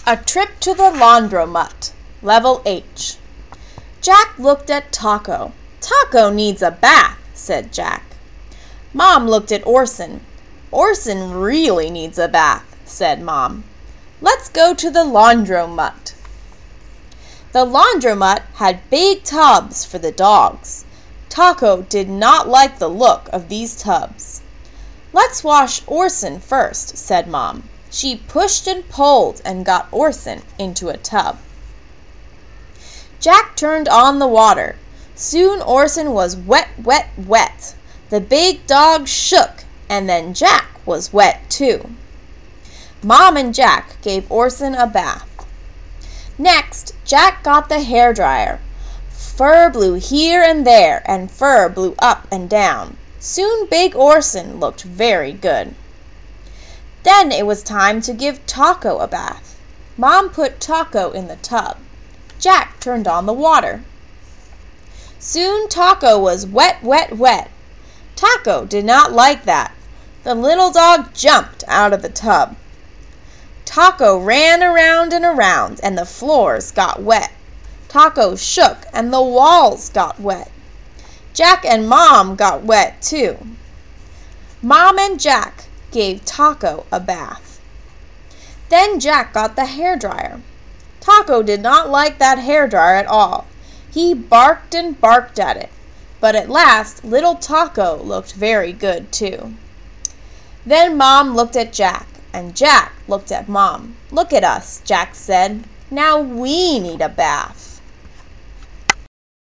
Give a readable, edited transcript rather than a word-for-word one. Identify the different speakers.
Speaker 1: A trip to the laundromat. Level H. Jack looked at Taco. Taco needs a bath, said Jack. Mom looked at Orson. Orson really needs a bath, said Mom. Let's go to the laundromat. The laundromat had big tubs for the dogs. Taco did not like the look of these tubs. Let's wash Orson first, said Mom. She pushed and pulled and got Orson into a tub. Jack turned on the water. Soon Orson was wet, wet, wet. The big dog shook, and then Jack was wet too. Mom and Jack gave Orson a bath. Next, Jack got the hairdryer. Fur blew here and there, and fur blew up and down. Soon Big Orson looked very good. Then it was time to give Taco a bath. Mom put Taco in the tub. Jack turned on the water. Soon Taco was wet, wet, wet. Taco did not like that. The little dog jumped out of the tub. Taco ran around and around, and the floors got wet. Taco shook, and the walls got wet. Jack and Mom got wet too. Mom and Jack gave Taco a bath. Then Jack got the hairdryer. Taco did not like that hairdryer at all. He barked and barked at it. But at last, little Taco looked very good too. Then Mom looked at Jack, and Jack looked at Mom. Look at us, Jack said. Now we need a bath.